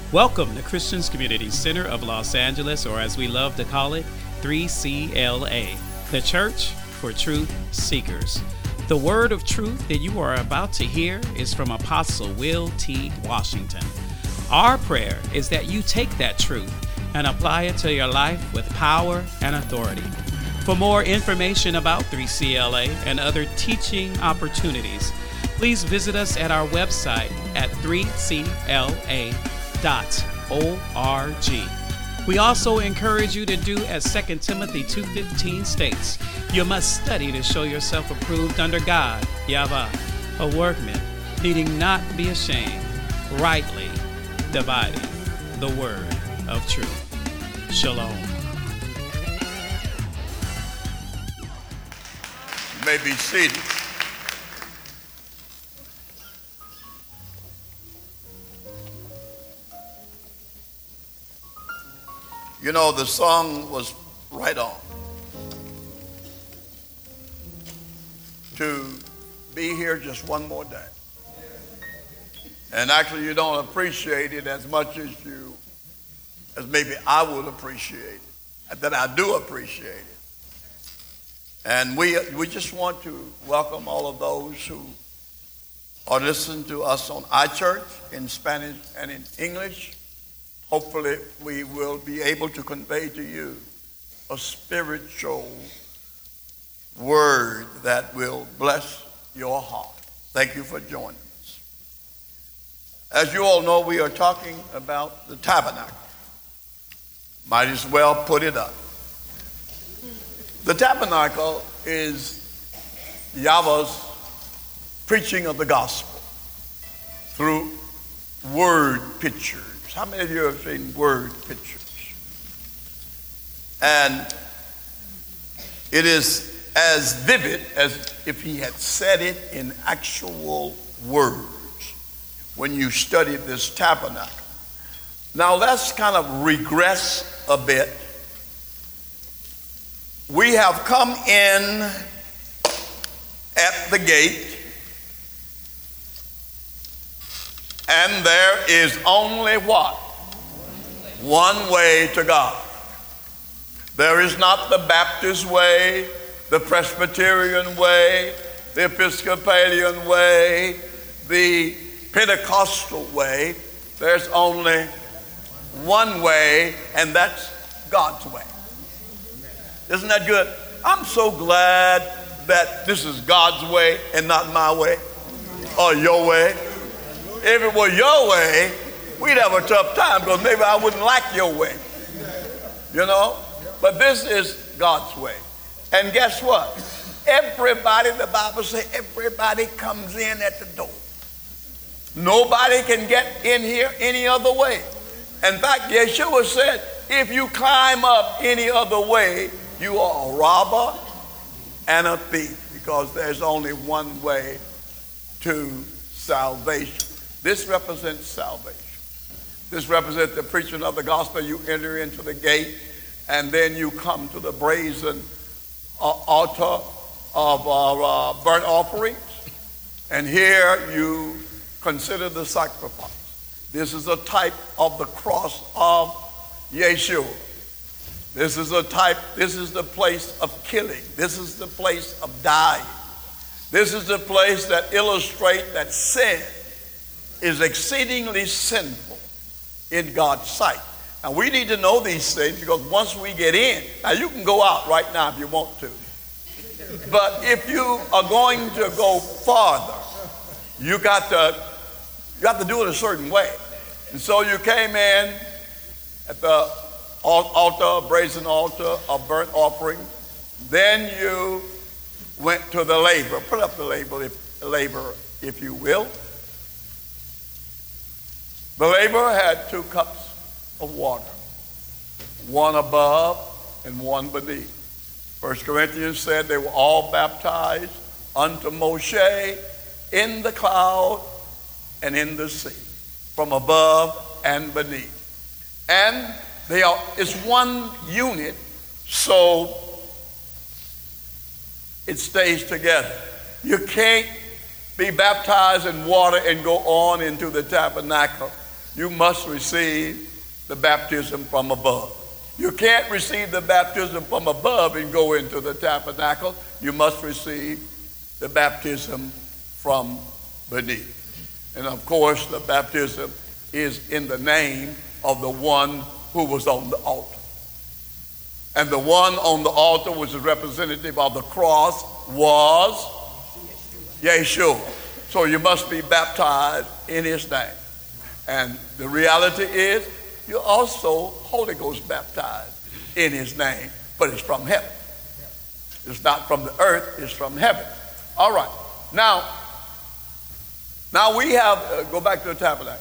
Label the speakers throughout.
Speaker 1: Welcome to Christians Community Center of Los Angeles, or as we love to call it, 3CLA, the Church for Truth Seekers. The word of truth that you are about to hear is from Apostle Will T. Washington. Our prayer is that you take that truth and apply it to your life with power and authority. For more information about 3CLA and other teaching opportunities, please visit us at our website at 3cla.org. We also encourage you to do as 2 Timothy 2:15 states, you must study to show yourself approved under God, Yahweh, a workman, needing not be ashamed, rightly dividing the word of truth. Shalom.
Speaker 2: You may be seated. You know, the song was right on. To be here just one more day. And actually, you don't appreciate it as much as maybe I would appreciate it. That I do appreciate it. And we just want to welcome all of those who are listening to us on iChurch in Spanish and in English. Hopefully, we will be able to convey to you a spiritual word that will bless your heart. Thank you for joining us. As you all know, we are talking about the tabernacle. Might as well put it up. The tabernacle is Yahweh's preaching of the gospel through word pictures. How many of you have seen word pictures? And it is as vivid as if he had said it in actual words when you study this tabernacle. Now let's kind of regress a bit. We have come in at the gate, and there is only what? One way to God. There is not the Baptist way, the Presbyterian way, the Episcopalian way, the Pentecostal way. There's only one way, and that's God's way. Isn't that good? I'm so glad that this is God's way and not my way or your way. If it were your way, we'd have a tough time because maybe I wouldn't like your way. You know? But this is God's way. And guess what? Everybody, the Bible says, everybody comes in at the door. Nobody can get in here any other way. In fact, Yeshua said, if you climb up any other way, you are a robber and a thief, because there's only one way to salvation. This represents salvation. This represents the preaching of the gospel. You enter into the gate, and then you come to the brazen altar of burnt offerings. And here you consider the sacrifice. This is a type of the cross of Yeshua. This is a type, this is the place of killing. This is the place of dying. This is the place that illustrates that sin is exceedingly sinful in God's sight. Now we need to know these things, because once we get in, now you can go out right now if you want to. But if you are going to go farther, you got to do it a certain way. And so you came in at the altar, brazen altar of burnt offering. Then you went to the laver. Put up the laver, if you will. The laver had 2 cups of water, one above and one beneath. 1 Corinthians said they were all baptized unto Moshe in the cloud and in the sea, from above and beneath. And it's one unit, so it stays together. You can't be baptized in water and go on into the tabernacle you must receive the baptism from above. You can't receive the baptism from above and go into the tabernacle. You must receive the baptism from beneath. And of course, the baptism is in the name of the one who was on the altar. And the one on the altar, which is representative of the cross, was Yeshua. So you must be baptized in his name. And the reality is, you're also Holy Ghost baptized in his name, but it's from heaven. It's not from the earth, it's from heaven. All right. Now we have, go back to the tabernacle.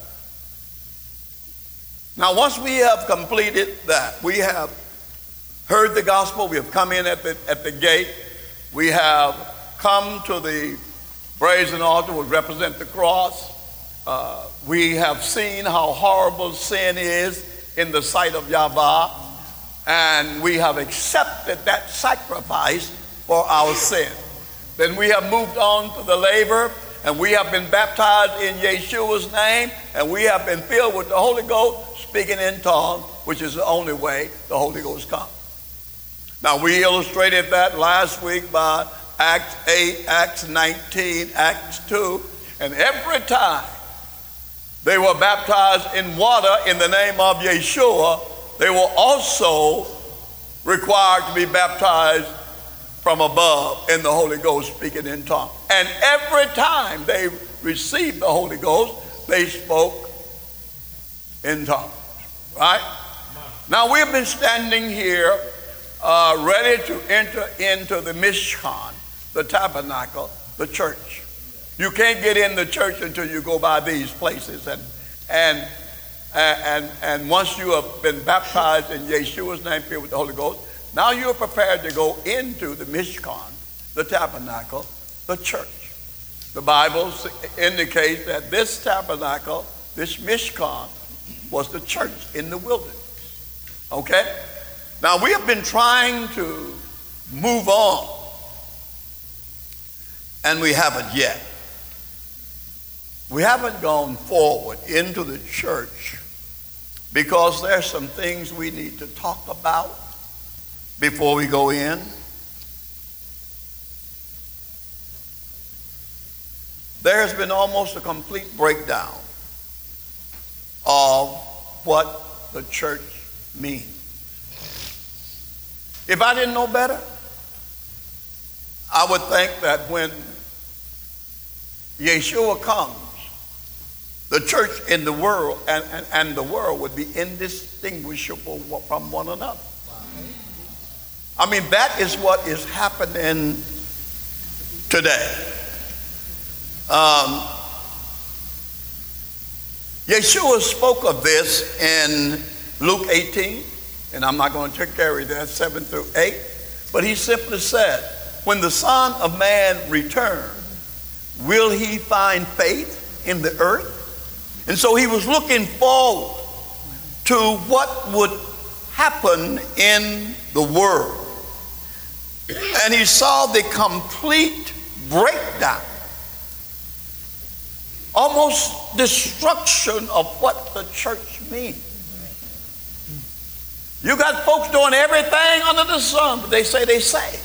Speaker 2: Now, once we have completed that, we have heard the gospel, we have come in at the gate, we have come to the brazen altar, which represents the cross. We have seen how horrible sin is in the sight of Yahweh, and we have accepted that sacrifice for our sin. Then we have moved on to the laver, and we have been baptized in Yeshua's name, and we have been filled with the Holy Ghost, speaking in tongues, which is the only way the Holy Ghost comes. Now, we illustrated that last week by Acts 8, Acts 19, Acts 2, and every time they were baptized in water in the name of Yeshua, they were also required to be baptized from above in the Holy Ghost, speaking in tongues. And every time they received the Holy Ghost, they spoke in tongues. Right? Now we have been standing here ready to enter into the Mishkan, the tabernacle, the church. You can't get in the church until you go by these places. And once you have been baptized in Yeshua's name, filled with the Holy Ghost, now you are prepared to go into the Mishkan, the tabernacle, the church. The Bible indicates that this tabernacle, this Mishkan, was the church in the wilderness. Okay? Now we have been trying to move on, and we haven't yet. We haven't gone forward into the church because there's some things we need to talk about before we go in. There has been almost a complete breakdown of what the church means. If I didn't know better, I would think that when Yeshua comes, the church in the world and the world would be indistinguishable from one another. I mean, that is what is happening today. Yeshua spoke of this in Luke 18, and I'm not going to carry that 7 through 8, but he simply said, when the Son of Man returns, will he find faith in the earth? And so he was looking forward to what would happen in the world. And he saw the complete breakdown, almost destruction of what the church means. You got folks doing everything under the sun, but they say they saved.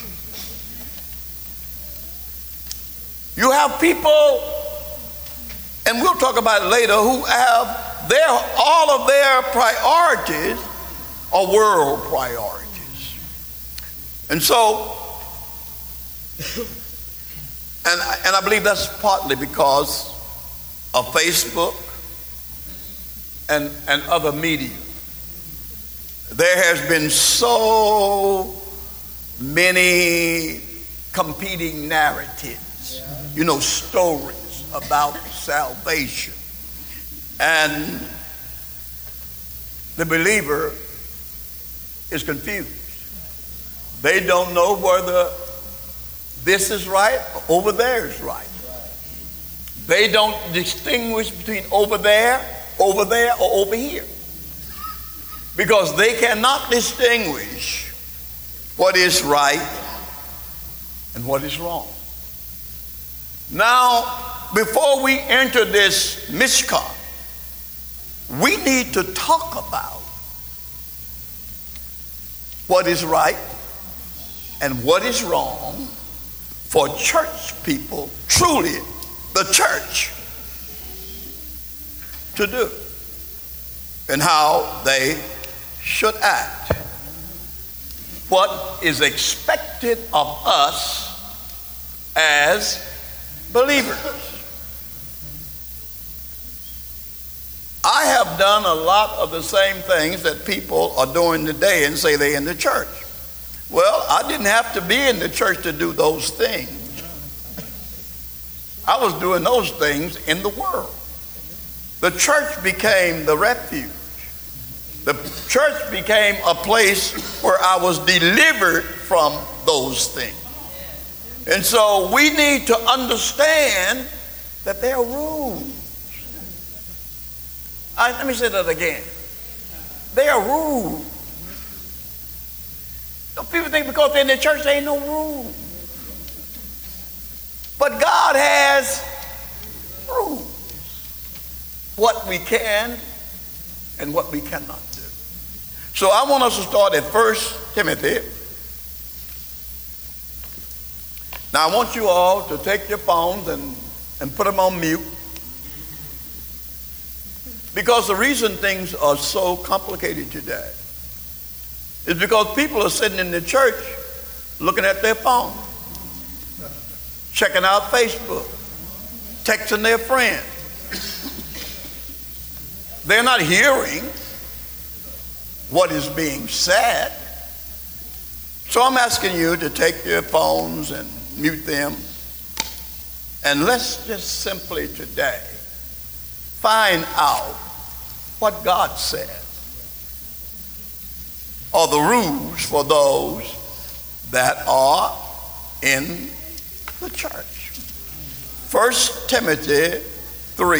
Speaker 2: You have people, and we'll talk about it later, who have all of their priorities are world priorities. And so, and I believe that's partly because of Facebook and other media. There has been so many competing narratives, stories about salvation. And the believer is confused. They don't know whether this is right or over there is right. They don't distinguish between over there, or over here. Because they cannot distinguish what is right and what is wrong. Now, before we enter this Mishkan, we need to talk about what is right and what is wrong for church people, truly the church, to do, and how they should act. What is expected of us as believers. I have done a lot of the same things that people are doing today and say they're in the church. Well, I didn't have to be in the church to do those things. I was doing those things in the world. The church became the refuge. The church became a place where I was delivered from those things. And so we need to understand that there are rules. Let me say that again. There are rules. Some people think because they're in the church, there ain't no rules. But God has rules. What we can and what we cannot do. So I want us to start at 1 Timothy. Now I want you all to take your phones and put them on mute. Because the reason things are so complicated today is because people are sitting in the church looking at their phone, checking out Facebook, texting their friends. They're not hearing what is being said. So I'm asking you to take your phones and mute them. And let's just simply today find out what God said are the rules for those that are in the church. 1 Timothy 3.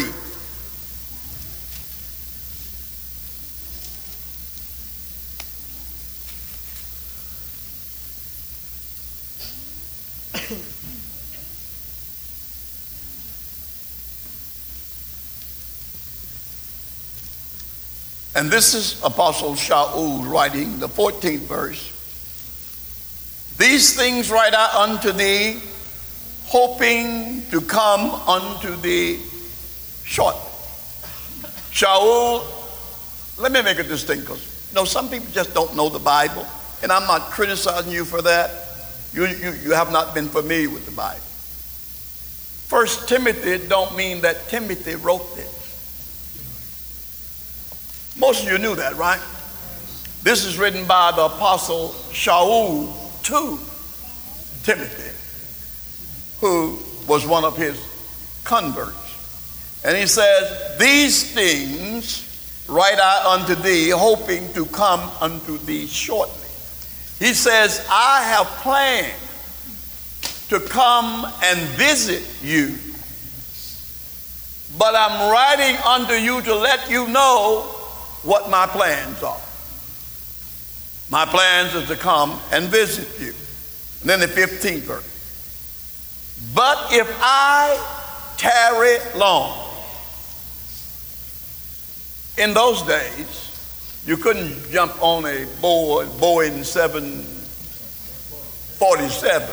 Speaker 2: And this is Apostle Shaul writing the 14th verse. These things write I unto thee, hoping to come unto thee shortly. Shaul, let me make a distinction. Because, some people just don't know the Bible, and I'm not criticizing you for that. You have not been familiar with the Bible. 1 Timothy don't mean that Timothy wrote this. Most of you knew that, right? This is written by the Apostle Shaul to Timothy, who was one of his converts. And he says, these things write I unto thee, hoping to come unto thee shortly. He says, I have planned to come and visit you, but I'm writing unto you to let you know what my plans are. My plans is to come and visit you. And then the 15th verse. But if I tarry long. In those days, you couldn't jump on a Boeing 747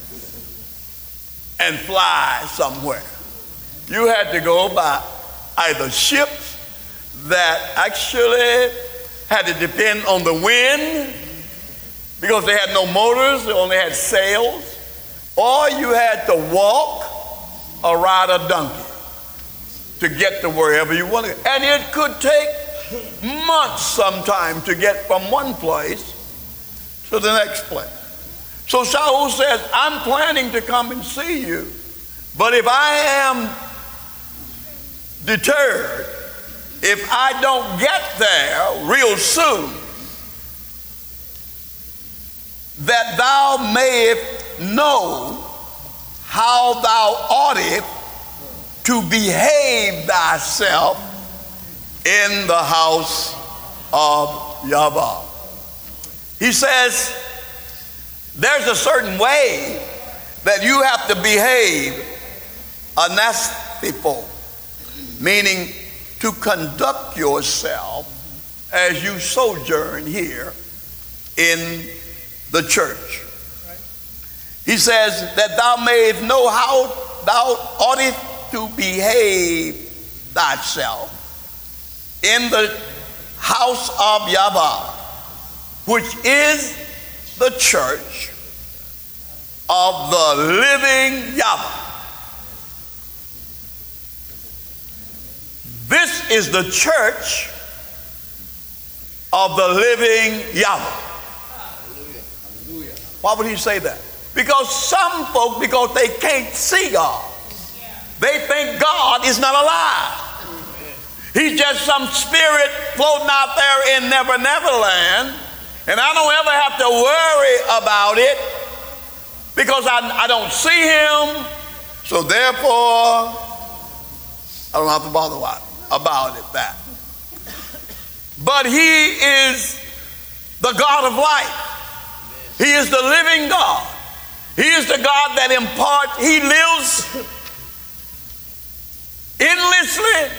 Speaker 2: and fly somewhere. You had to go by either ships that actually had to depend on the wind because they had no motors, they only had sails, or you had to walk or ride a donkey to get to wherever you wanted. And it could take months sometimes to get from one place to the next place. So Shaul says, I'm planning to come and see you, but if I am deterred, if I don't get there real soon, that thou mayest know how thou oughtest to behave thyself in the house of Yahweh. He says, there's a certain way that you have to behave anastipho, meaning to conduct yourself as you sojourn here in the church. He says that thou mayest know how thou oughtest to behave thyself in the house of Yahweh, which is the church of the living Yahweh. This is the church of the living Yahweh. Why would he say that? Because some folk, because they can't see God, they think God is not alive. He's just some spirit floating out there in Never Never Land, and I don't ever have to worry about it because I don't see him, so therefore I don't have to bother about it that. But he is the God of life. He is the living God. He is the God that imparts, he lives endlessly,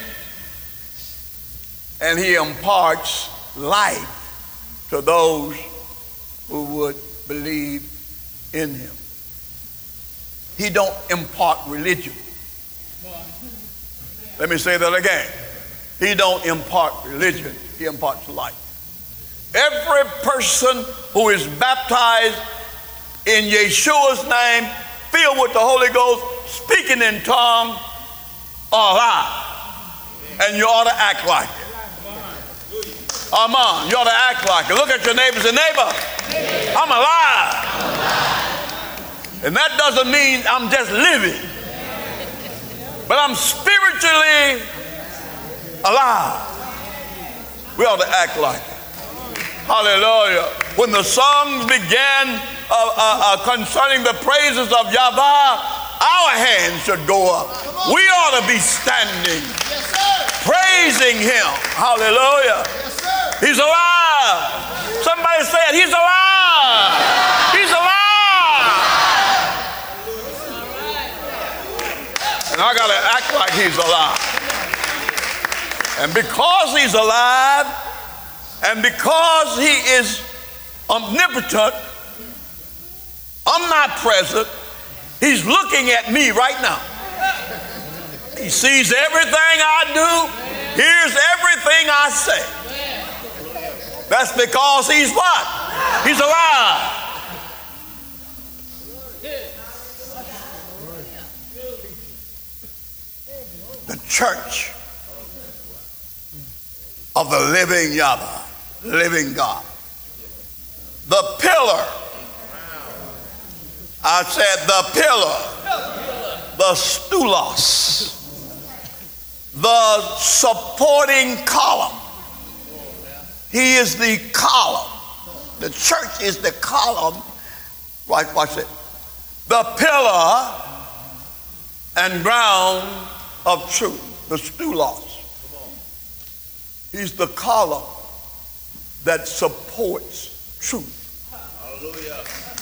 Speaker 2: and he imparts life to those who would believe in him. He don't impart religion. Let me say that again. He don't impart religion. He imparts life. Every person who is baptized in Yeshua's name, filled with the Holy Ghost, speaking in tongues, are alive. And you ought to act like it. Amen. You ought to act like it. Look at your neighbors and neighbor. I'm alive. And that doesn't mean I'm just living, but I'm spiritually alive. We ought to act like it. Hallelujah. When the songs began concerning the praises of Yahweh, our hands should go up. We ought to be standing, praising him. Hallelujah. He's alive. Somebody said, he's alive. He's alive. And I got to act like he's alive. And because he's alive, and because he is omnipotent, omnipresent, he's looking at me right now. He sees everything I do, hears everything I say. That's because he's what? He's alive. The church of the living Yahweh, living God. The pillar. I said the pillar. The stulos. The supporting column. He is the column. The church is the column. Right, watch it. The pillar and ground of truth. The stulos. He's the column that supports truth. Hallelujah.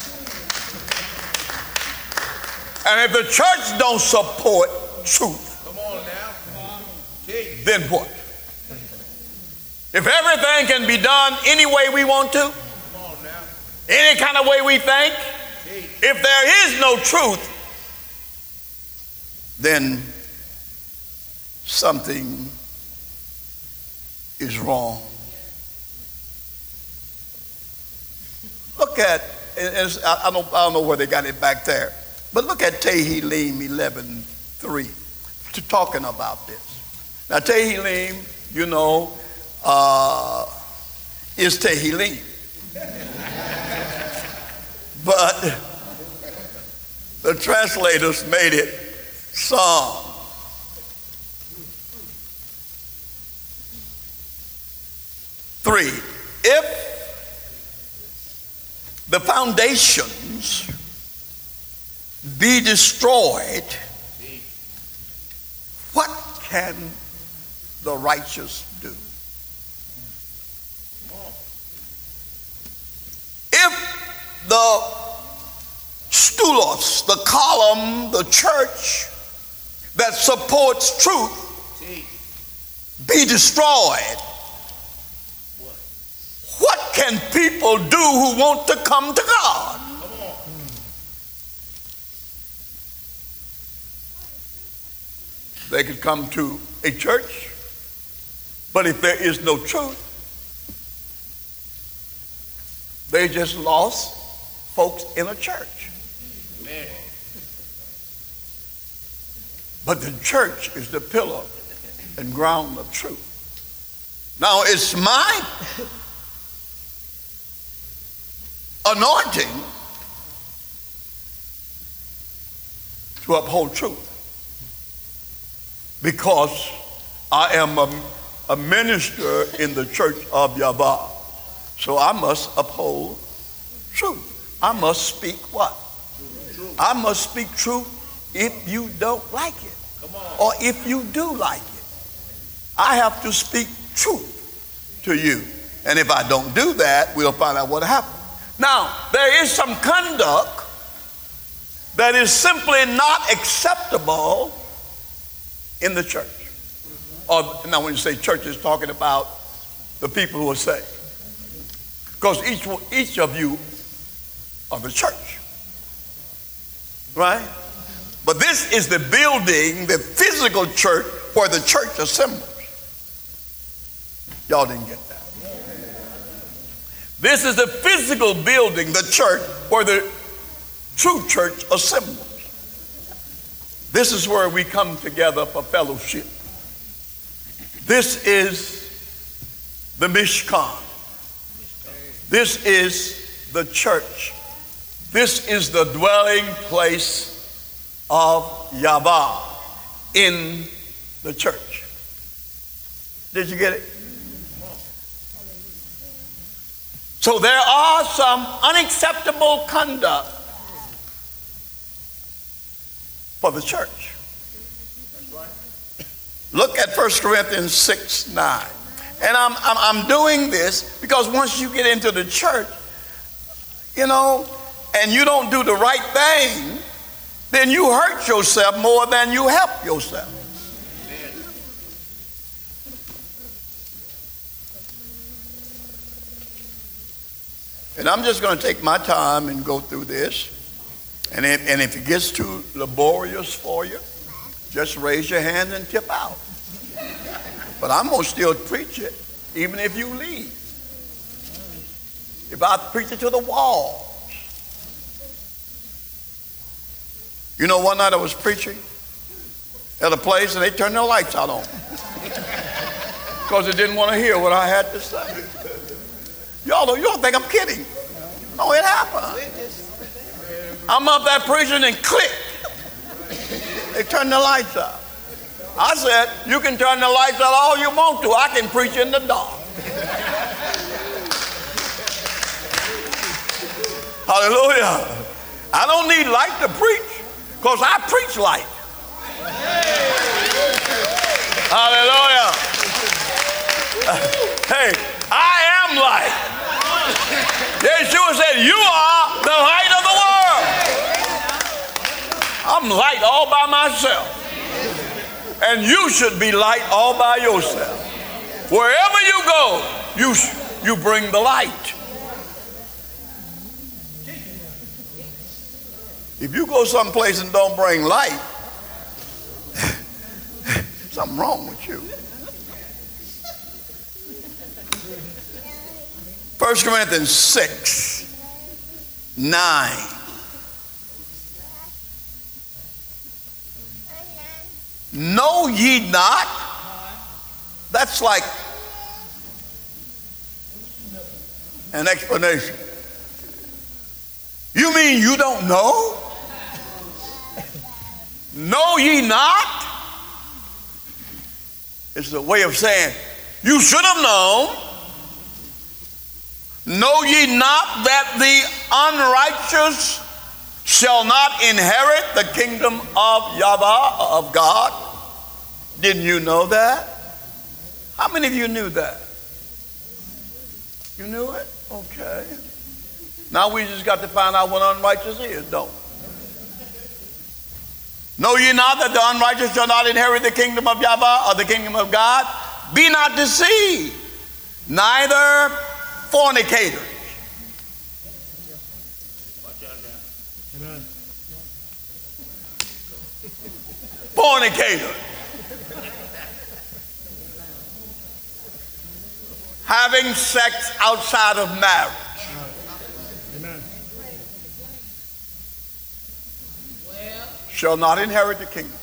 Speaker 2: And if the church don't support truth, come on now. Then what? If everything can be done any way we want to, any kind of way we think, if there is no truth, then something is wrong. Look at, I don't know where they got it back there, but look at Tehillim 11:3, to talking about this. Now Tehillim, you know, is Tehillim. But the translators made it Psalm. Three, if the foundations be destroyed, what can the righteous do? If the stulos, the column, the church that supports truth be destroyed, what can people do who want to come to God? They could come to a church, but if there is no truth, they just lost folks in a church. Amen. But the church is the pillar and ground of truth. Now, it's my anointing to uphold truth, because I am a minister in the church of Yahweh. So I must uphold truth. I must speak what? I must speak truth if you don't like it, or if you do like it. I have to speak truth to you. And if I don't do that, we'll find out what happened. Now, there is some conduct that is simply not acceptable in the church. Or, now, when you say church, it's talking about the people who are saved. Because each of you are the church, right? But this is the building, the physical church where the church assembles. Y'all didn't get that. This is the physical building, the church, where the true church assembles. This is where we come together for fellowship. This is the Mishkan. This is the church. This is the dwelling place of Yahweh in the church. Did you get it? So there are some unacceptable conduct for the church. Look at 1 Corinthians 6:9. And I'm doing this because once you get into the church, and you don't do the right thing, then you hurt yourself more than you help yourself. And I'm just going to take my time and go through this. And if it gets too laborious for you, just raise your hand and tip out. But I'm going to still preach it, even if you leave. If I preach it to the walls. One night I was preaching at a place and they turned their lights out on me because they didn't want to hear what I had to say. Y'all don't think I'm kidding. No, it happened. I'm up there preaching and click. They turned the lights out. I said, you can turn the lights out all you want to. I can preach in the dark. Hallelujah. I don't need light to preach because I preach light. Hallelujah. Hey, I am light. Yeshua said, you are the light of the world. I'm light all by myself. And you should be light all by yourself. Wherever you go, you bring the light. If you go someplace and don't bring light, something wrong with you. 1 Corinthians 6:9. Know ye not? That's like an explanation. You mean you don't know? Know ye not? It's a way of saying you should have known. Know ye not that the unrighteous shall not inherit the kingdom of Yahweh, of God? Didn't you know that? How many of you knew that? You knew it? Okay. Now we just got to find out what unrighteous is, don't we? Know ye not that the unrighteous shall not inherit the kingdom of Yahweh or the kingdom of God? be not deceived, neither fornicators. Fornicator. Having sex outside of marriage. Amen. Shall not inherit the kingdom.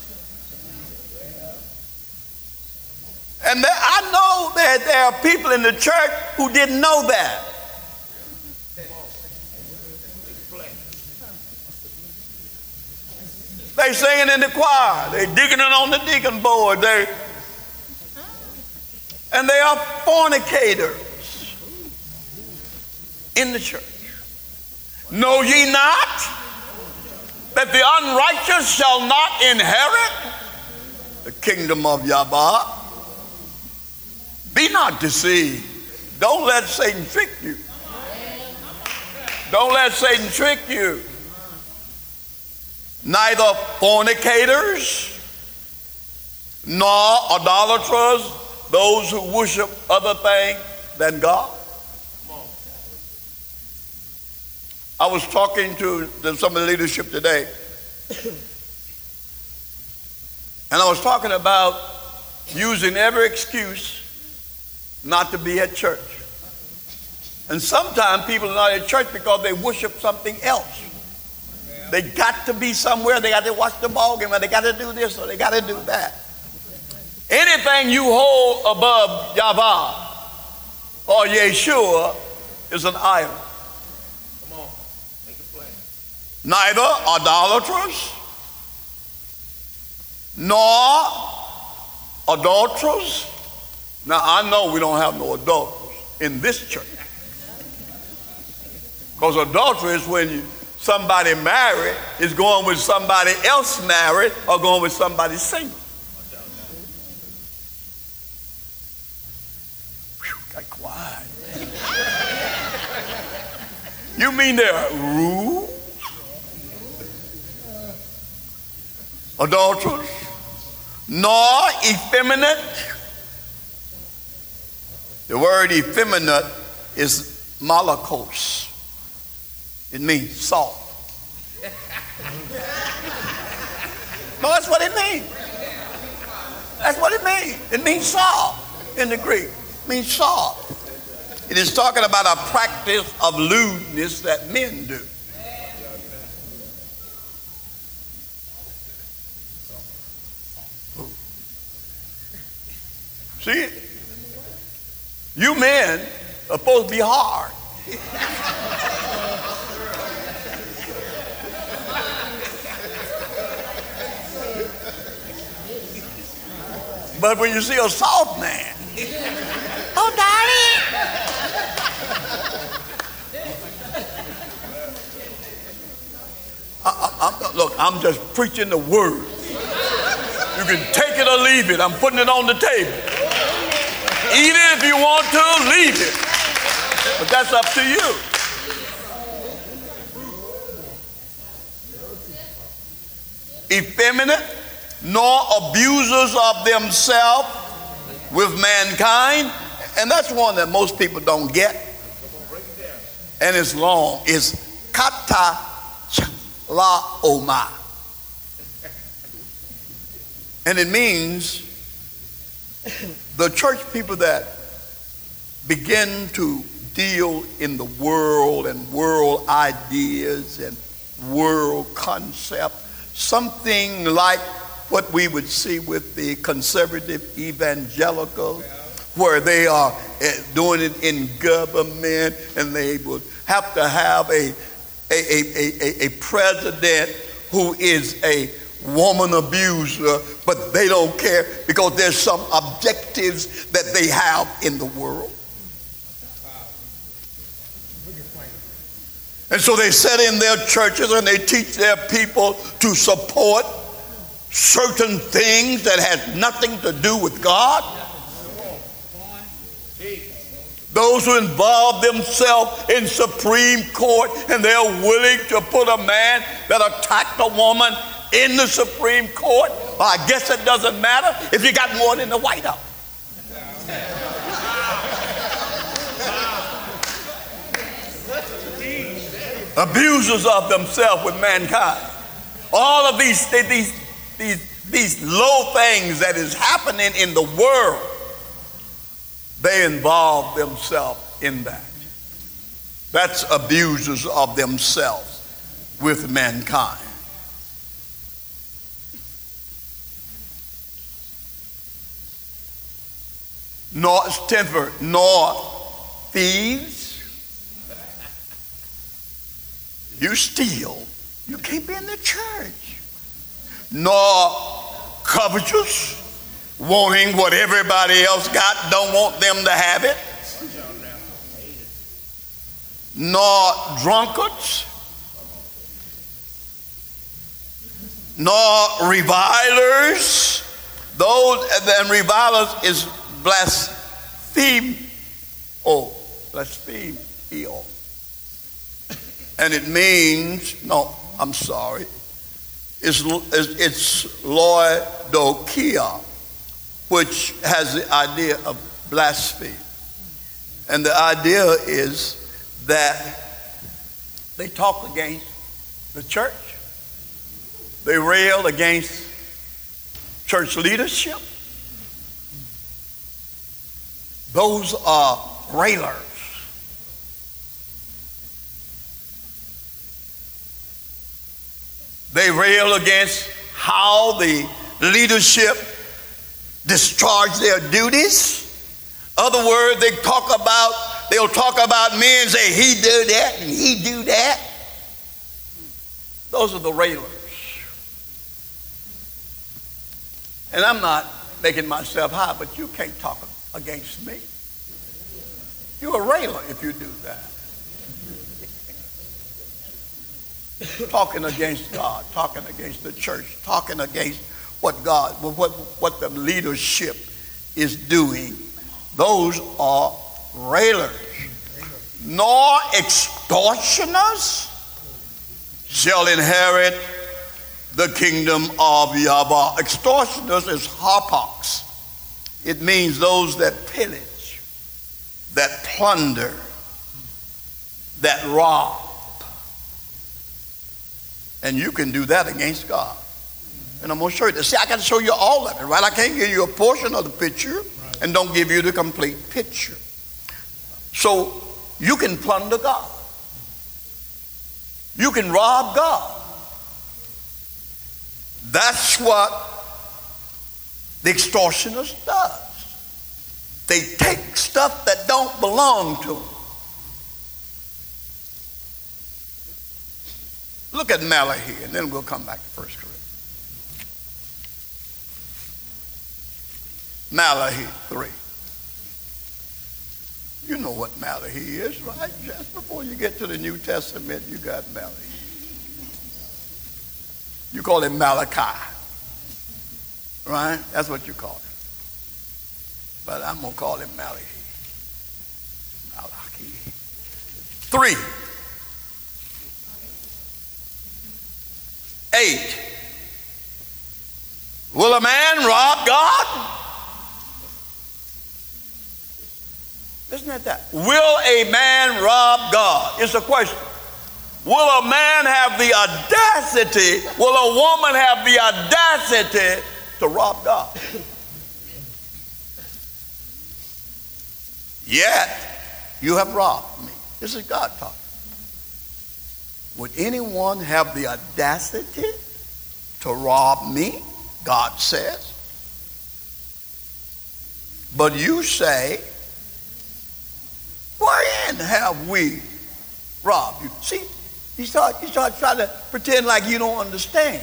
Speaker 2: And I know that there are people in the church who didn't know that. They singing in the choir. They digging it on the deacon board. And they are fornicators in the church. Know ye not that the unrighteous shall not inherit the kingdom of Yahweh? Be not deceived. Don't let Satan trick you. Don't let Satan trick you. Neither fornicators, nor idolaters, those who worship other things than God. I was talking to some of the leadership today, and I was talking about using every excuse not to be at church. And sometimes people are not at church because they worship something else. They got to be somewhere. They got to watch the ball game, or they got to do this, or they got to do that. Anything you hold above Yahweh or Yeshua is an idol. Come on, make it plain. Neither idolaters, nor adulterers. Now, I know we don't have no adulterers in this church. Because adultery is when somebody married is going with somebody else married or going with somebody single. Whew, got quiet. You mean there are rules? Adulterers, nor effeminate. The word effeminate is malakos. It means salt. No, that's what it means. That's what it means. It means salt in the Greek. It means salt. It is talking about a practice of lewdness that men do. See, you men are supposed to be hard. But when you see a soft man, oh, darling. Look, I'm just preaching the word. You can take it or leave it. I'm putting it on the table. Eat it if you want to, leave it. But that's up to you. Effeminate, nor abusers of themselves with mankind. And that's one that most people don't get. And it's long. It's kata la oma. And it means the church people that begin to deal in the world and world ideas and world concepts, something like what we would see with the conservative evangelical, where they are doing it in government, and they would have to have a president who is a woman abuser, but they don't care because there's some objectives that they have in the world. And so they sit in their churches and they teach their people to support certain things that has nothing to do with God. Those who involve themselves in Supreme Court and they're willing to put a man that attacked a woman in the Supreme Court. Well, I guess it doesn't matter if you got more than the White House. Abusers of themselves with mankind. All of these low things that is happening in the world, they involve themselves in that. That's abusers of themselves with mankind. Nor temper, nor thieves. You steal, you can't be in the church. Nor covetous, wanting what everybody else got, don't want them to have it. Nor drunkards, nor revilers. Those, and revilers is blaspheme. Oh, blaspheme. And it means, no, I'm sorry. It's loidokia, which has the idea of blaspheme. And the idea is that they talk against the church. They rail against church leadership. Those are railers. They rail against how the leadership discharge their duties. Other words, they'll talk about me and say, he do that and he do that. Those are the railers. And I'm not making myself high, but you can't talk against me. You're a railer if you do that. Talking against God, talking against the church, talking against what the leadership is doing. Those are railers. Nor extortioners shall inherit the kingdom of Yahweh. Extortioners is harpox. It means those that pillage, that plunder, that rob. And you can do that against God. And I'm going to show you this. See, I got to show you all of it, right? I can't give you a portion of the picture and don't give you the complete picture. So you can plunder God. You can rob God. That's what the extortioners does. They take stuff that don't belong to them. Look at Malachi, and then we'll come back to 1 Corinthians. Malachi 3. You know what Malachi is, right? Just before you get to the New Testament, you got Malachi. You call it Malachi, right? That's what you call it. But I'm going to call it Malachi. Malachi 3. 8. Will a man rob God? Isn't that? Will a man rob God? It's a question. Will a man have the audacity, will a woman have the audacity to rob God? Yet you have robbed me. This is God talking. Would anyone have the audacity to rob me? God says. But you say, wherein have we robbed you? See, you start trying to pretend like you don't understand.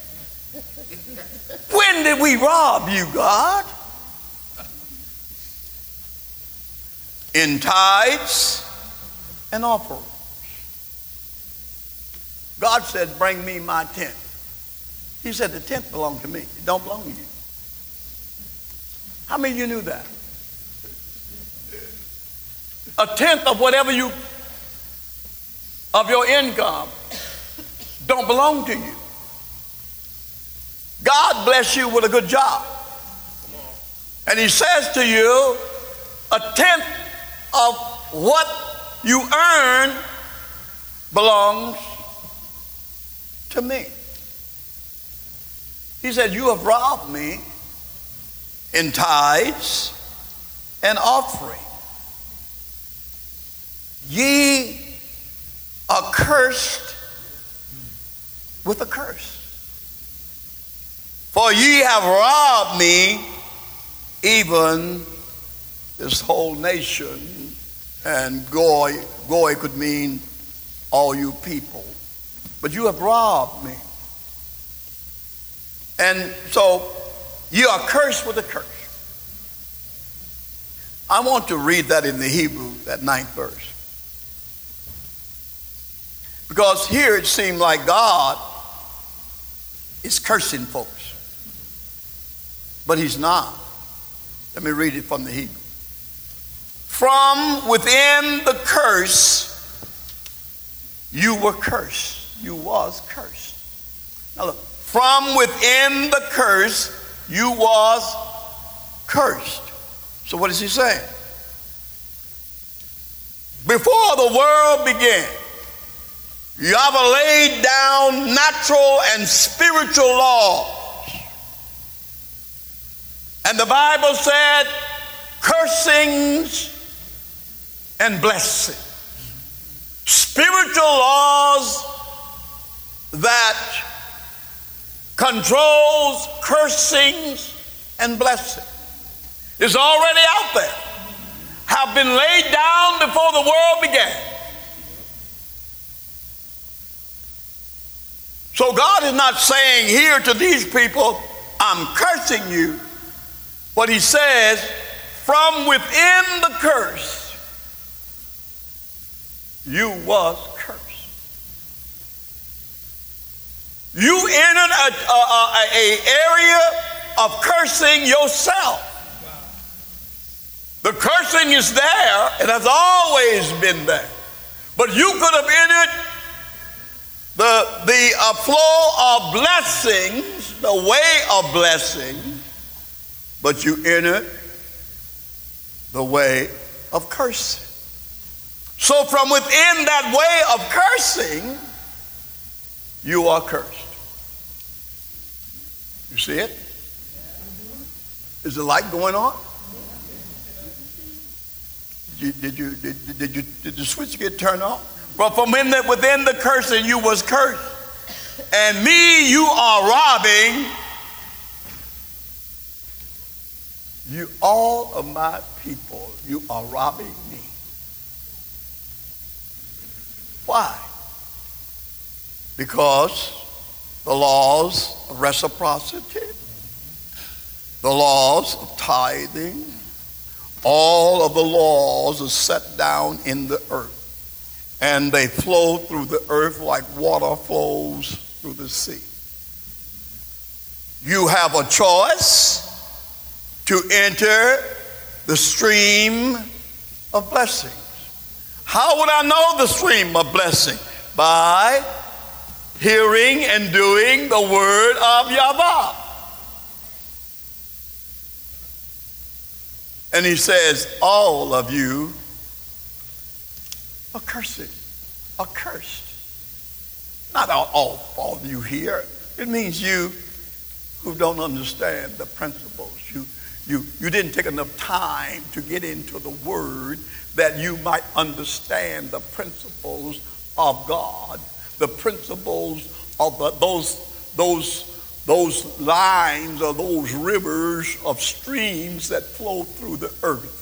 Speaker 2: When did we rob you, God? In tithes and offerings. God said, bring me my tenth. He said the tenth belonged to me. It don't belong to you. How many of you knew that? A tenth of whatever of your income don't belong to you. God bless you with a good job. And he says to you, a tenth of what you earn belongs to me. He said, you have robbed me in tithes and offering. Ye are cursed with a curse. For ye have robbed me, even this whole nation. And goy could mean all you people. But you have robbed me. And so you are cursed with a curse. I want to read that in the Hebrew, that 9th verse. Because here it seemed like God is cursing folks. But he's not. Let me read it from the Hebrew. From within the curse, you were cursed. You was cursed. Now look, from within the curse, you was cursed. So what is he saying? Before the world began, Yahweh laid down natural and spiritual laws. And the Bible said, cursings and blessings. Spiritual laws that controls cursings and blessings is already out there, have been laid down before the world began. So God is not saying here to these people, I'm cursing you. But he says, from within the curse, you was cursed. You entered a area of cursing yourself. The cursing is there. It has always been there. But you could have entered the flow of blessings, the way of blessing, but you entered the way of cursing. So from within that way of cursing, you are cursed. You see it? Is the light going on? Did the switch get turned off? But from within the cursing, you was cursed. And me, you are robbing. You, all of my people, you are robbing me. Why? Because the laws of reciprocity, the laws of tithing, all of the laws are set down in the earth. And they flow through the earth like water flows through the sea. You have a choice to enter the stream of blessings. How would I know the stream of blessing? By hearing and doing the word of Yahweh. And he says, all of you are cursed. Not all of you here. It means you who don't understand the principles. You didn't take enough time to get into the word that you might understand the principles of God, the principles of those lines or those rivers of streams that flow through the earth.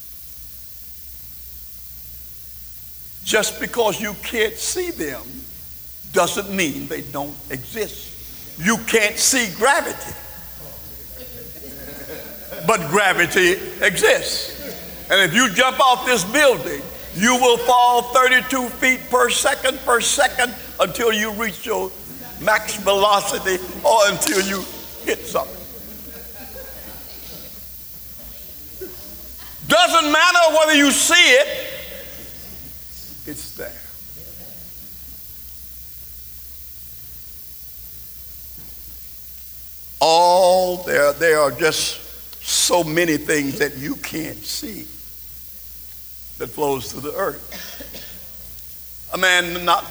Speaker 2: Just because you can't see them doesn't mean they don't exist. You can't see gravity, but gravity exists. And if you jump off this building, you will fall 32 feet per second until you reach your max velocity or until you hit something. Doesn't matter whether you see it, it's there. All there, they are just so many things that you can't see that flows through the earth. A man not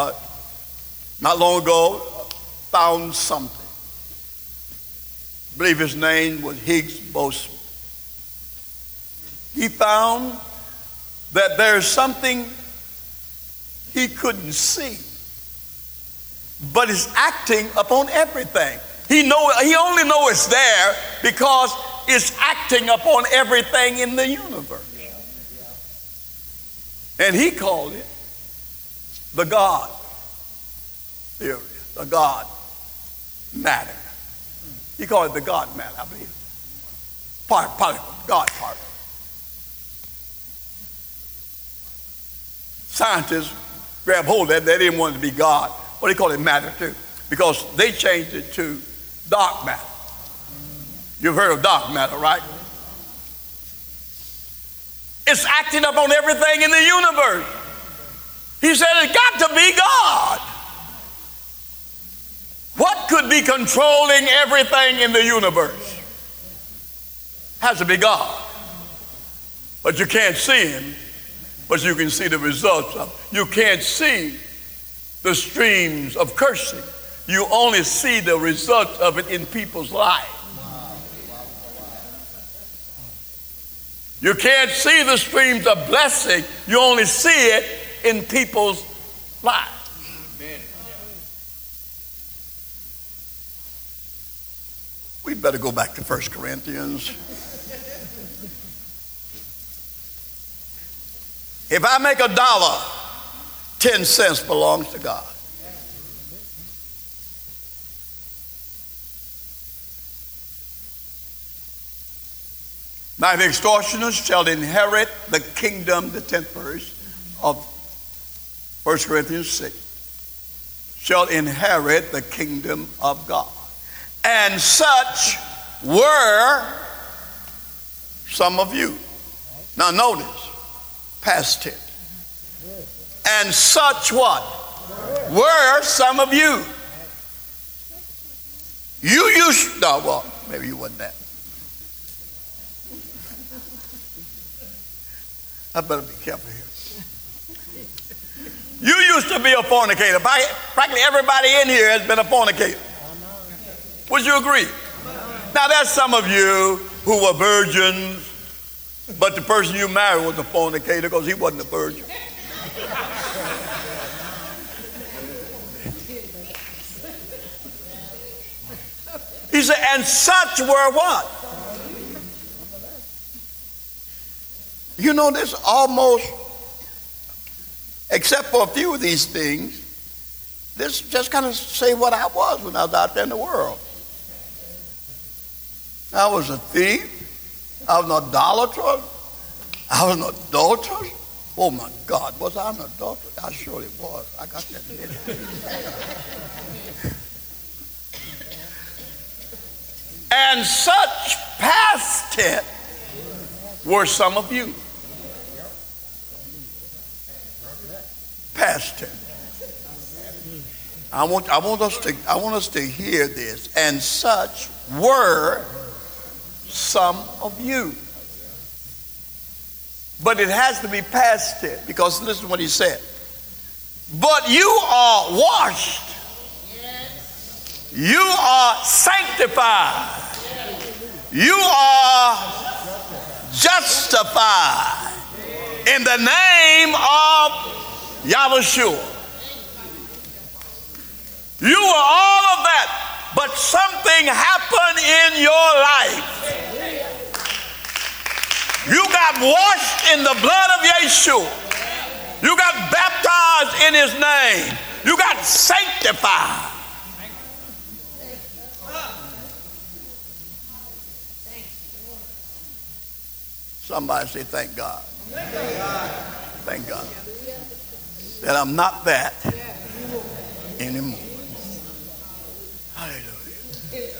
Speaker 2: long ago found something. I believe his name was Higgs boson. He found that there's something he couldn't see, but it's acting upon everything. He only knows it's there because it's acting upon everything in the universe. And he called it the God theory, the God matter. He called it the God matter, I believe. Particle, God particle. Scientists grabbed hold of that. They didn't want it to be God. Well, they called it matter too, because they changed it to dark matter. You've heard of dark matter, right? It's acting upon everything in the universe. He said it's got to be God. What could be controlling everything in the universe? Has to be God. But you can't see him, but you can see the results of it. You can't see the streams of cursing. You only see the results of it in people's lives. You can't see the streams of blessing. You only see it in people's lives. Amen. We'd better go back to 1 Corinthians. If I make $1, 10 cents belongs to God. Now the extortioners shall inherit the kingdom, the 10th verse of 1 Corinthians 6, shall inherit the kingdom of God. And such were some of you. Now notice, past tense. And such what? Were some of you. You used, no, well, maybe you wasn't that. I better be careful here. You used to be a fornicator. Practically everybody in here has been a fornicator. Would you agree? Now there's some of you who were virgins, but the person you married was a fornicator because he wasn't a virgin. He said, and such were what? You know, this almost, except for a few of these things, this just kind of say what I was when I was out there in the world. I was a thief. I was an idolater. I was an adulterer. Oh my God, was I an adulterer? I surely was. I got that admitted. And such past tense were some of you. Past tense. I want us to hear this. And such were some of you. But it has to be past tense, because listen to what he said. But you are washed. You are sanctified. You are justified in the name of Yahushua. You were all of that, but something happened in your life. You got washed in the blood of Yeshua. You got baptized in his name. You got sanctified. Somebody say, thank God. Thank God that I'm not that anymore. Hallelujah.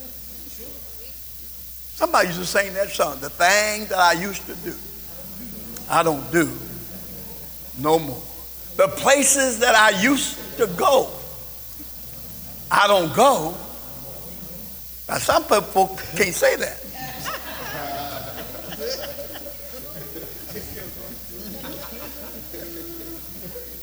Speaker 2: Somebody used to sing that song, the thing that I used to do, I don't do no more. The places that I used to go, I don't go. Now some people can't say that.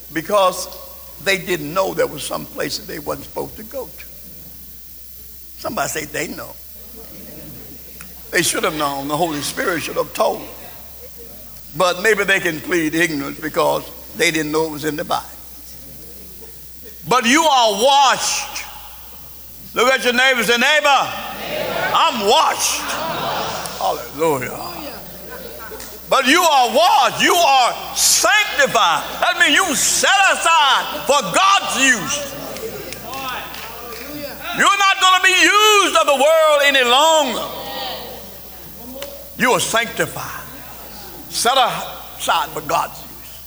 Speaker 2: because they didn't know there was some place that they wasn't supposed to go to. Somebody say they know. They should have known. The Holy Spirit should have told them. But maybe they can plead ignorance because they didn't know it was in the Bible. But you are washed. Look at your neighbor and say, neighbor, I'm washed. Hallelujah. But you are washed. You are sanctified. That means you set aside for God's use. You're not going to be used of the world any longer. You are sanctified. Set aside for God's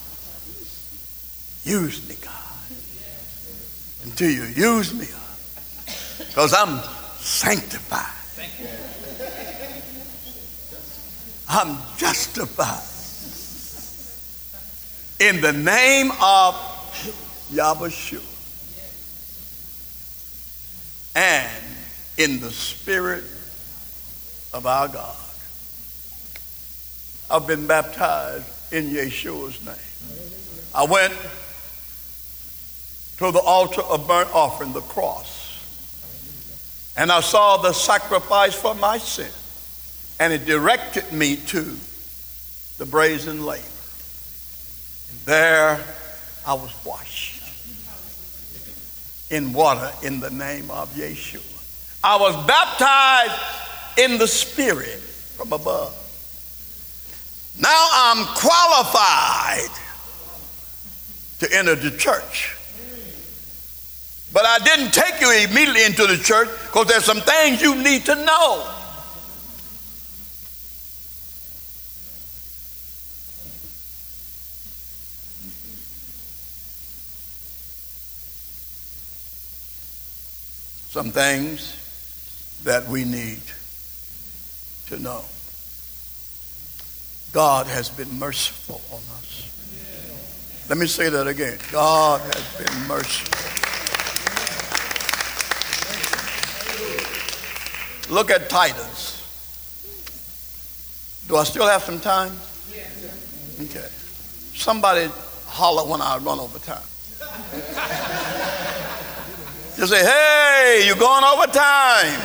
Speaker 2: use. Use me, God. Until you use me, because I'm sanctified. I'm justified in the name of Yahweh and in the Spirit of our God. I've been baptized in Yeshua's name. I went to the altar of burnt offering, the cross, and I saw the sacrifice for my sin. And it directed me to the brazen laver. And there I was washed in water in the name of Yeshua. I was baptized in the Spirit from above. Now I'm qualified to enter the church. But I didn't take you immediately into the church because there's some things you need to know. Some things that we need to know. God has been merciful on us. Let me say that again. God has been merciful. Look at Titus. Do I still have some time? Okay. Somebody holler when I run over time. Just say, hey, you're going over time.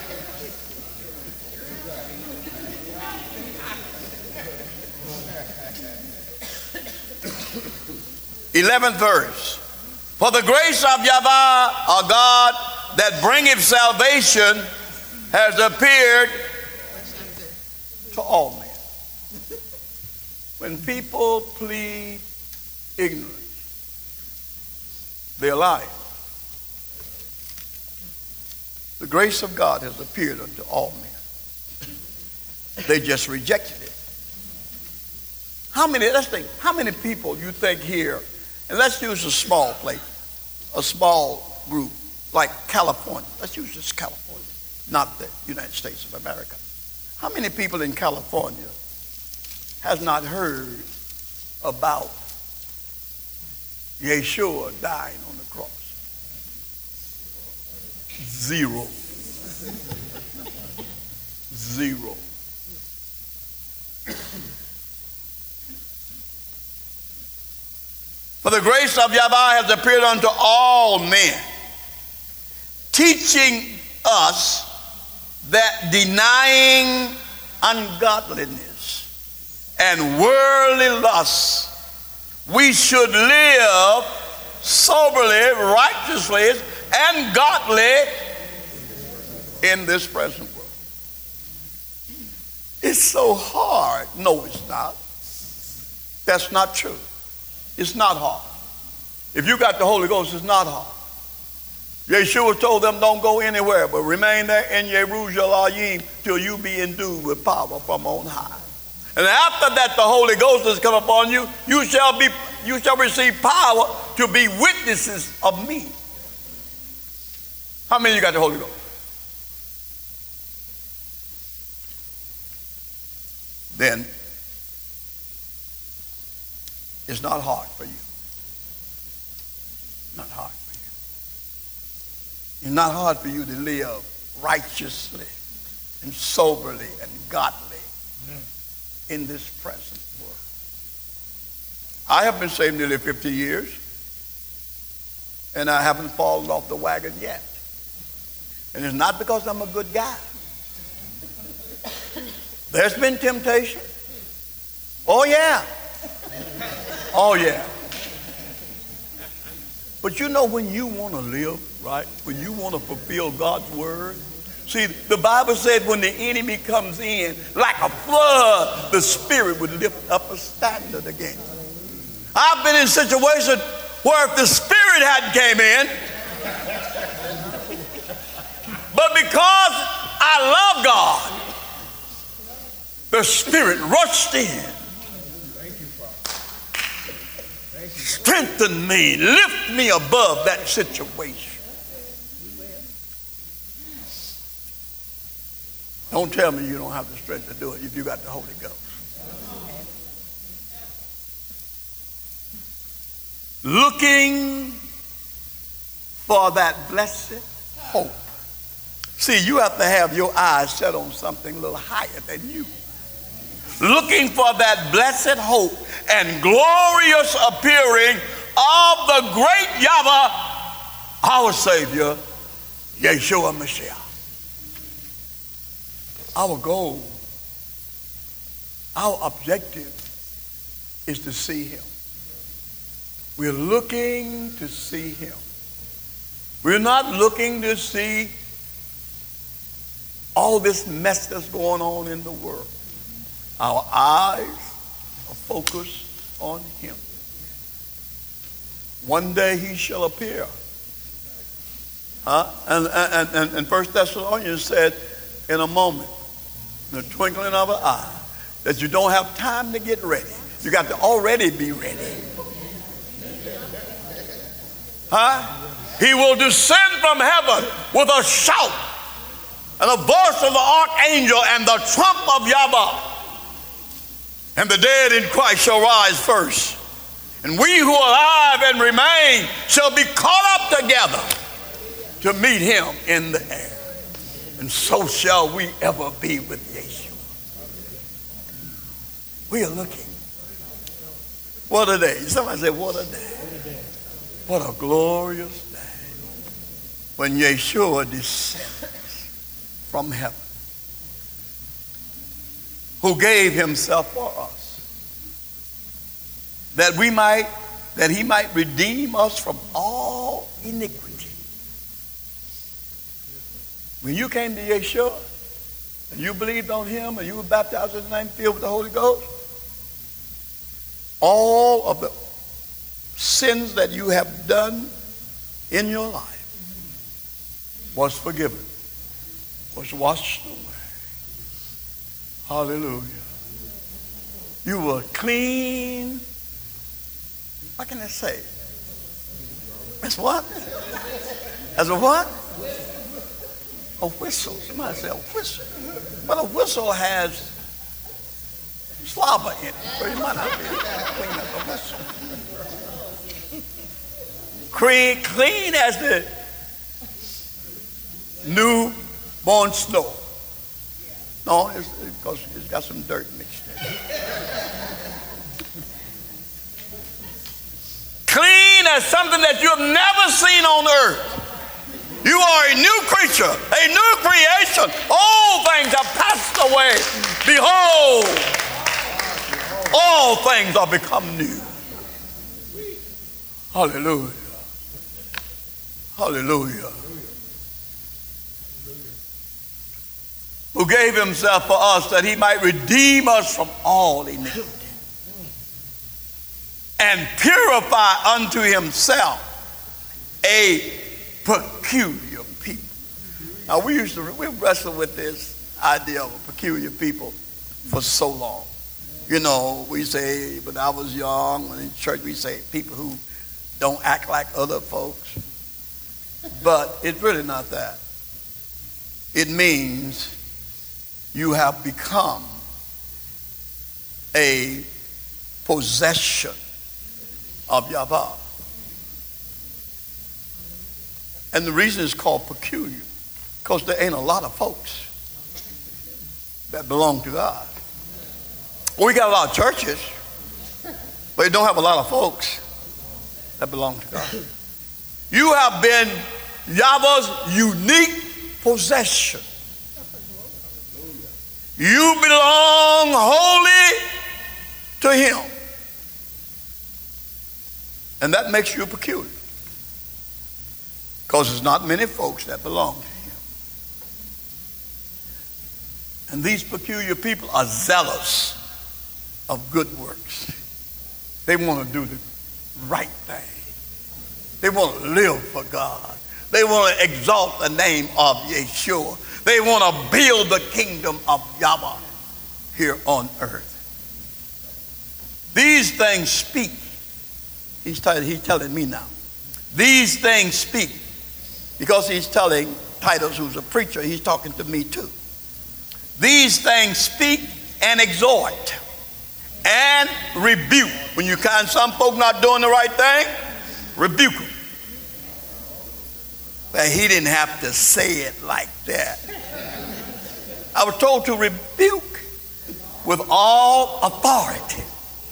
Speaker 2: Eleventh verse. For the grace of Yahweh, our God, that bringeth salvation, has appeared to all men. When people plead ignorance, they're lying. The grace of God has appeared unto all men. They just rejected it. Let's think, how many people you think here, and let's use a small place, a small group, like California. Let's use just California, not the United States of America. How many people in California has not heard about Yeshua dying on the cross? Zero. Zero. For the grace of Yahweh has appeared unto all men, teaching us that denying ungodliness and worldly lusts, we should live soberly, righteously, and godly in this present world. It's so hard. No, it's not. That's not true. It's not hard. If you got the Holy Ghost, it's not hard. Yeshua told them, don't go anywhere, but remain there in Jerusalem till you be endued with power from on high. And after that, the Holy Ghost has come upon you. You shall receive power to be witnesses of me. How many of you got the Holy Ghost? Then it's not hard for you. Not hard for you. It's not hard for you to live righteously and soberly and godly in this present world. I have been saved nearly 50 years. And I haven't fallen off the wagon yet. And it's not because I'm a good guy. There's been temptation. Oh, yeah. Oh, yeah. But you know, when you want to live, right? When you want to fulfill God's word. See, the Bible said when the enemy comes in, like a flood, the Spirit would lift up a standard again. I've been in situations where if the Spirit hadn't came in, but because I love God, the Spirit rushed in, strengthened me, lift me above that situation. Don't tell me you don't have the strength to do it if you got the Holy Ghost. Looking for that blessed hope. See, you have to have your eyes set on something a little higher than you. Looking for that blessed hope and glorious appearing of the great Yahweh, our Savior, Yeshua Mashiach. Our goal, our objective is to see him. We're looking to see him. We're not looking to see all this mess that's going on in the world. Our eyes are focused on him. One day he shall appear. And 1 Thessalonians said, in a moment, in the twinkling of an eye, that you don't have time to get ready. You got to already be ready. He will descend from heaven with a shout and a voice of the archangel and the trump of Yahweh. And the dead in Christ shall rise first. And we who are alive and remain shall be caught up together to meet him in the air. And so shall we ever be with Yeshua. We are looking. What a day. Somebody say, what a day. What a glorious day. When Yeshua descends from heaven. Who gave himself for us. That he might redeem us from all iniquity. When you came to Yeshua, and you believed on him, and you were baptized in his name, filled with the Holy Ghost, all of the sins that you have done in your life was forgiven, was washed away. Hallelujah. You were clean. What can I say? As what? As a what? A whistle. Somebody say a whistle. But a whistle has slobber in it, so you might not be able to clean up a whistle. Clean as the newborn snow. No, it's because it's got some dirt mixed in it. Clean as something that you have never seen on earth. You are a new creature, a new creation. All things have passed away. Behold, all things are become new. Hallelujah. Hallelujah. Who gave himself for us that he might redeem us from all iniquity and purify unto himself a peculiar people. Now we wrestled with this idea of a peculiar people for so long. You know, we say, when I was young, when in church we say people who don't act like other folks. But it's really not that. It means you have become a possession of Yahweh. And the reason it's called peculiar, because there ain't a lot of folks that belong to God. Well, we got a lot of churches, but we don't have a lot of folks that belong to God. You have been Yahweh's unique possession. You belong wholly to him. And that makes you peculiar. Because there's not many folks that belong to him. And these peculiar people are zealous of good works. They want to do the right thing. They want to live for God. They want to exalt the name of Yeshua. They want to build the kingdom of Yahweh here on earth. These things speak. He's telling me now. These things speak. Because he's telling Titus, who's a preacher, he's talking to me too. These things speak and exhort and rebuke. When you find some folk not doing the right thing, rebuke them. But he didn't have to say it like that. I was told to rebuke with all authority.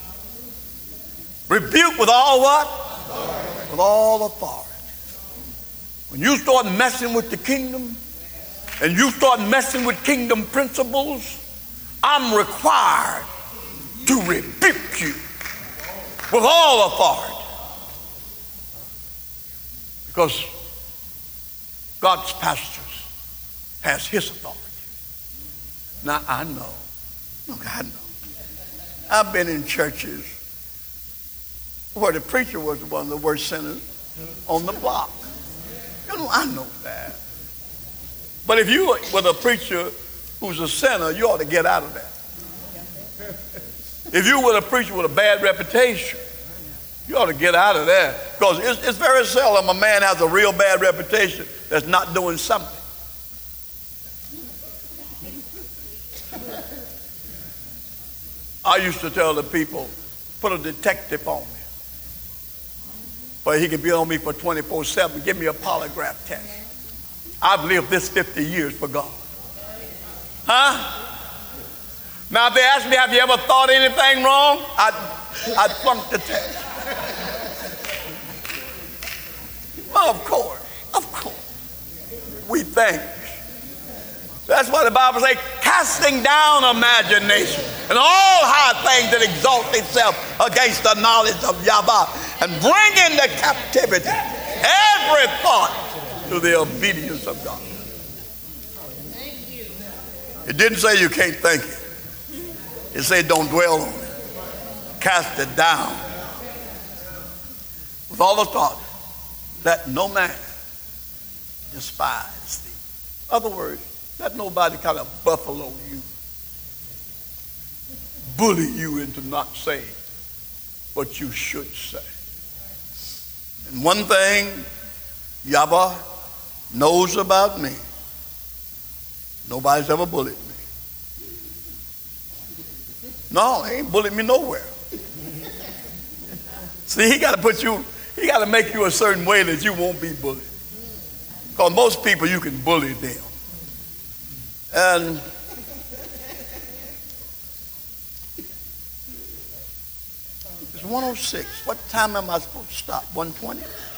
Speaker 2: Rebuke with all what? Authority. With all authority. When you start messing with the kingdom and you start messing with kingdom principles, I'm required to rebuke you with all authority. Because God's pastors has his authority. Now I know. Look, I know. I've been in churches where the preacher was one of the worst sinners on the block. You know, I know that. But if you were a preacher who's a sinner, you ought to get out of that. If you were a preacher with a bad reputation, you ought to get out of there. Because it's very seldom a man has a real bad reputation that's not doing something. I used to tell the people, put a detective on me. But he can be on me for 24/7. Give me a polygraph test. I've lived this 50 years for God. Huh? Now, if they ask me, have you ever thought anything wrong? I'd flunk the test. Well, of course. We think. That's why the Bible says, casting down imagination and all high things that exalt itself against the knowledge of Yahweh, and bring into captivity every thought to the obedience of God. It didn't say you can't think it. It said don't dwell on it. Cast it down. With all the thought, let no man despise thee. In other words, let nobody kind of buffalo you, bully you into not saying what you should say. And one thing Yahweh knows about me, nobody's ever bullied me. No, he ain't bullied me nowhere. See, he got to make you a certain way that you won't be bullied. Because most people, you can bully them. And it's 1:06. What time am I supposed to stop? 1:20?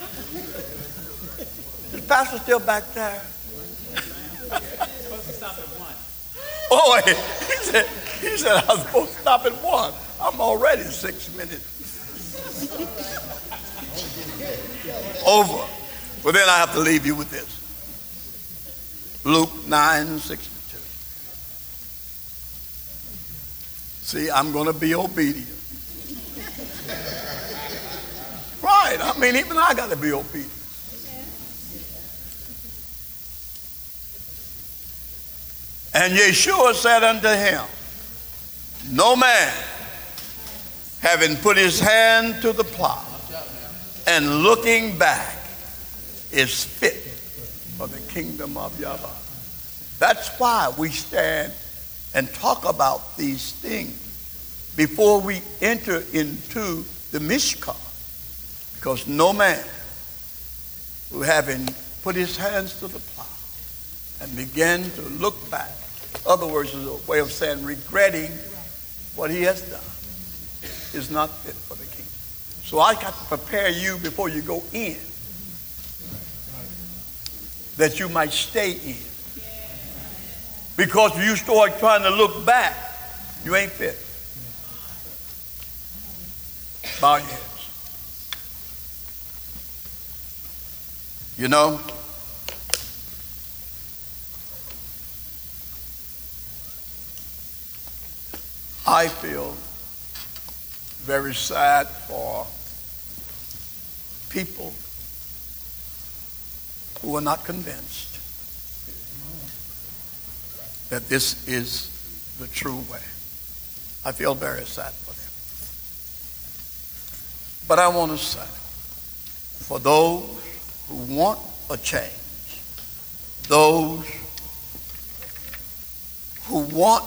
Speaker 2: Is the pastor still back there?
Speaker 1: Supposed to stop at 1.
Speaker 2: Oh, he said I was supposed to stop at 1. I'm already 6 minutes over. Well, then I have to leave you with this. Luke 9:62. See, I'm going to be obedient. Right. I mean, even I got to be obedient. And Yeshua said unto him, no man, having put his hand to the plow and looking back, is fit for the kingdom of Yahweh. That's why we stand and talk about these things before we enter into the Mishkan. Because no man who having put his hands to the plow and began to look back, in other words, is a way of saying regretting what he has done, is not fit for the kingdom. So I got to prepare you before you go in that you might stay in. Because if you start trying to look back, you ain't fit. Bow your heads. You know, I feel very sad for people who are not convinced that this is the true way. I feel very sad for them. But I want to say, for those who want a change, those who want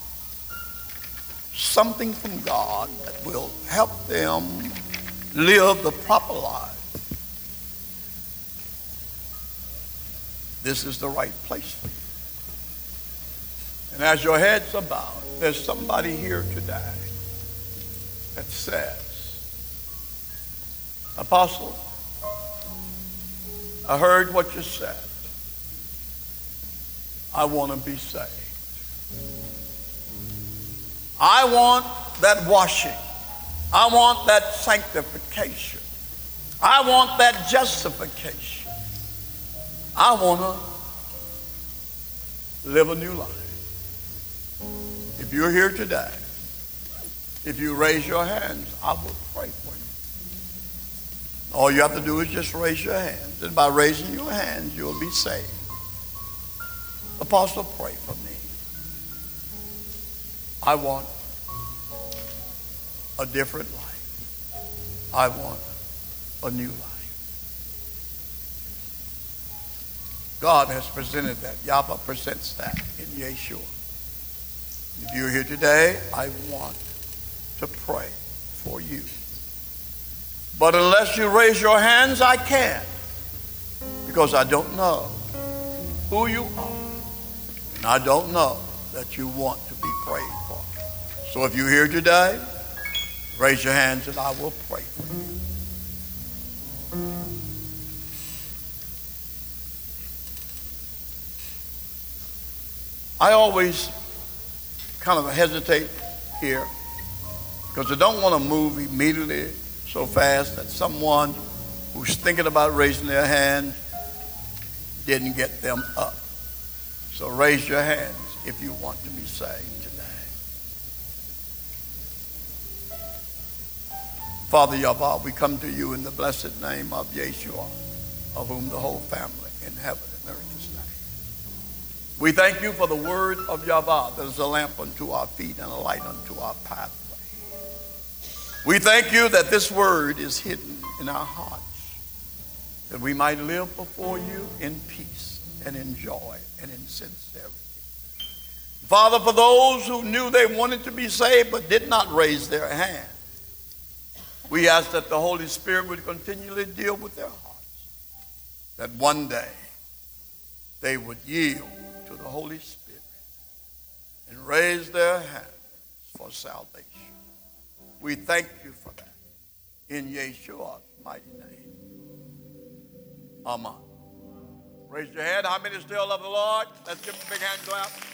Speaker 2: something from God that will help them live the proper life, this is the right place for you. And as your heads are bowed, there's somebody here today that says, Apostle, I heard what you said. I want to be saved. I want that washing. I want that sanctification. I want that justification. I want to live a new life. If you're here today, if you raise your hands, I will pray for you. All you have to do is just raise your hands. And by raising your hands, you'll be saved. Apostle, pray for me. I want a different life. I want a new life. God has presented that. Yahweh presents that in Yeshua. If you're here today, I want to pray for you. But unless you raise your hands, I can't. Because I don't know who you are. And I don't know that you want to be prayed for. So if you're here today, raise your hands and I will pray for you. I always kind of hesitate here because I don't want to move immediately so fast that someone who's thinking about raising their hand didn't get them up. So raise your hands if you want to be saved today. Father Yahweh, we come to you in the blessed name of Yeshua, of whom the whole family in heaven and earth is named. We thank you for the word of Yahweh that is a lamp unto our feet and a light unto our pathway. We thank you that this word is hidden in our hearts, that we might live before you in peace and in joy and in sincerity. Father, for those who knew they wanted to be saved but did not raise their hand, we ask that the Holy Spirit would continually deal with their hearts, that one day they would yield to the Holy Spirit and raise their hands for salvation. We thank you for that. In Yeshua's mighty name. Amen. Raise your hand. How many still love the Lord? Let's give him a big hand clap.